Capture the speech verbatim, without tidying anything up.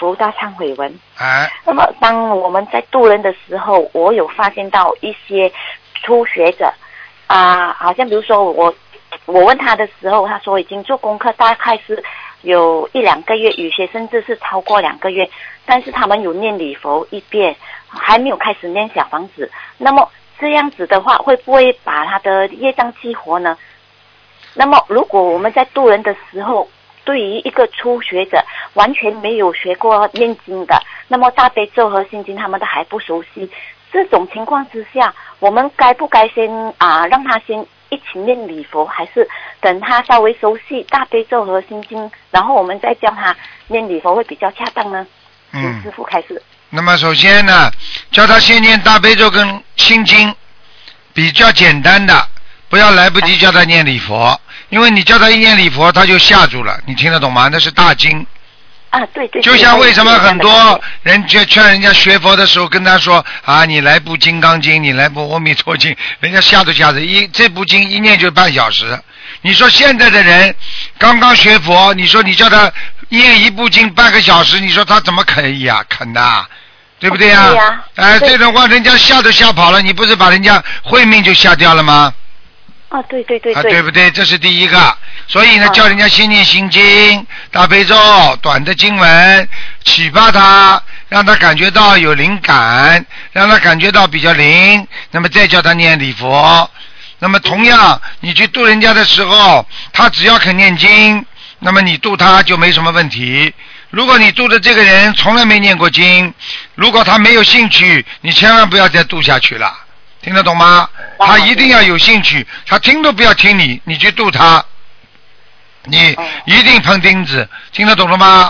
佛大忏悔文。 哎， 那么当我们在渡人的时候，我有发现到一些初学者啊、好像比如说我我问他的时候，他说已经做功课大概是有一两个月，有些甚至是超过两个月，但是他们有念礼佛一遍，还没有开始念小房子。那么这样子的话，会不会把他的业障激活呢？那么如果我们在渡人的时候，对于一个初学者完全没有学过念经的，那么大悲咒和心经他们都还不熟悉，这种情况之下，我们该不该先啊让他先一起念礼佛，还是等他稍微熟悉大悲咒和心经，然后我们再教他念礼佛会比较恰当呢？请师父开始。 那么首先呢，叫他先念大悲咒跟心经，比较简单的，不要来不及叫他念礼佛，因为你叫他一念礼佛，他就吓住了，你听得懂吗？那是大经。 啊，对对。 就像为什么很多人劝劝人家学佛的时候，跟他说啊，你来部《金刚经》，你来部《阿弥陀经》，人家吓都吓死。一这部经一念就半小时。你说现在的人刚刚学佛，你说你叫他念一部经半个小时，你说他怎么可以啊？肯的、啊，对不对呀、啊？ 对呀。 哎，这种话人家吓都吓跑了，你不是把人家慧命就吓掉了吗？ 啊，对对对对， 啊，对不对？这是第一个，所以呢， 啊、 叫人家先念心经、大悲咒、短的经文，启发他，让他感觉到有灵感，让他感觉到比较灵，那么再叫他念礼佛。那么同样，你去度人家的时候，他只要肯念经，那么你度他就没什么问题。如果你度的这个人从来没念过经，如果他没有兴趣，你千万不要再度下去了。听得懂吗？他一定要有兴趣，他听都不要听你，你去度他，你一定碰钉子，听得懂了吗？